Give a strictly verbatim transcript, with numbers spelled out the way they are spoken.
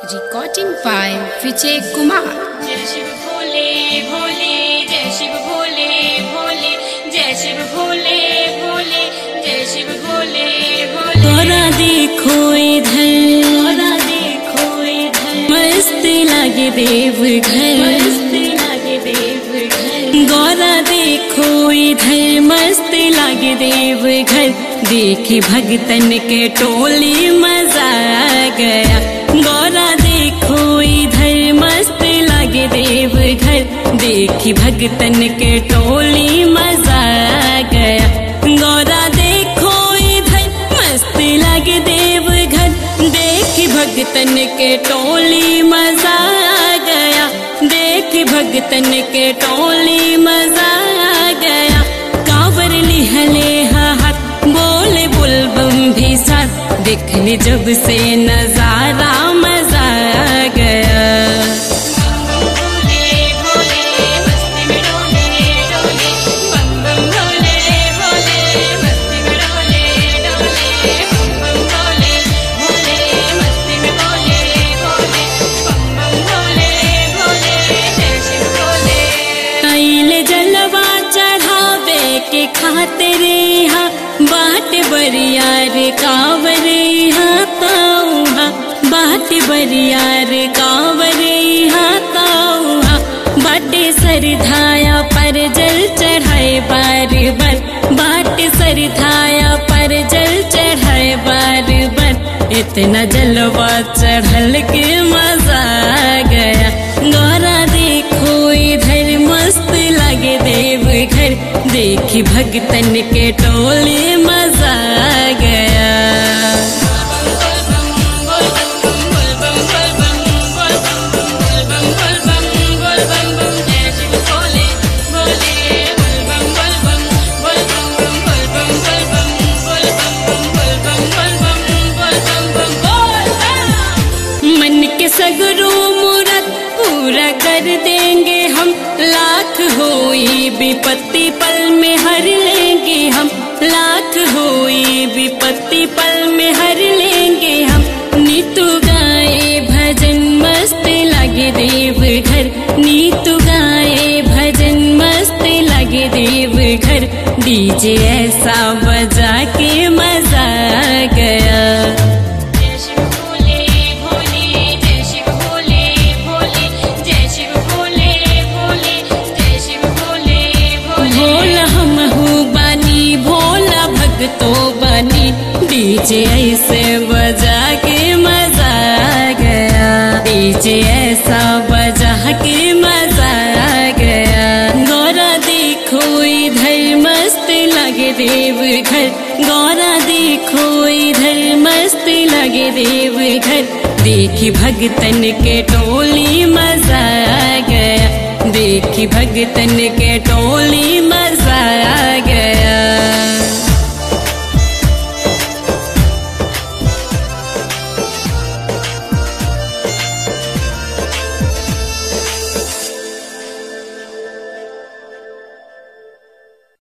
Recording by Vijay Kumar. जय शिव भोले भोले, जय शिव भोले भोले, जय शिव भोले भोले, जय शिव भोले भोले। गौरा देखो इधर, गौरा देखो इधर, मस्त लागे देव घर, मस्त लागे देव घर। गौरा देखो इधर, मस्त लागे देव घर। देखी भगतन के टोली मजा आ गया। गौरा देखो इधर, मस्त लागे देव घर। देखी भगतन के टोली मजा आ गया। गौरा देखो इधर, मस्त लागे देव घर। देखी भगतन के टोली मजा आ गया। देखी भगतन के टोली मजा आ गया। कांवर लिहले हाथ, बोले बुलबम भी साथ। देखने जब से नजारा मजा आ गया। के खातिर यहाँ बाट बरियार कांवर यहाँ ताऊहा। बाट बरियार कांवर यहाँ ताऊहा। बाटे सरधाया पर जल चढ़ाए बार बार। बाट सरधाया पर जल चढ़ाए बार बार। इतना जलवा चढ़ल के मजा आ गया। गौरा देखो इधर, मस्त लगे देव घर। देखी भगतन के टोले मजा आ गया। मन के सगरो मुराद पूरा कर देंगे हम। लाख होई विपत्ति पल में हर लेंगे हम। लाख होई विपत्ति पल में हर लेंगे हम। नीतू गाए भजन, मस्त लगे देव घर। नीतू गाए भजन, मस्त लगे देव घर। डीजे ऐसा बजा के मजा आ गया। तो बनी डीजे ऐसे बजा के मजा आ गया। डीजे ऐसा बजा के मजा आ गया। गौरा देखो इधर, मस्त लगे देव घर। गौरा देखो इधर, मस्त लगे देव घर। देखी भगतन के टोली मजा आ गया। देखी भगतन के टोली मजा आ गया।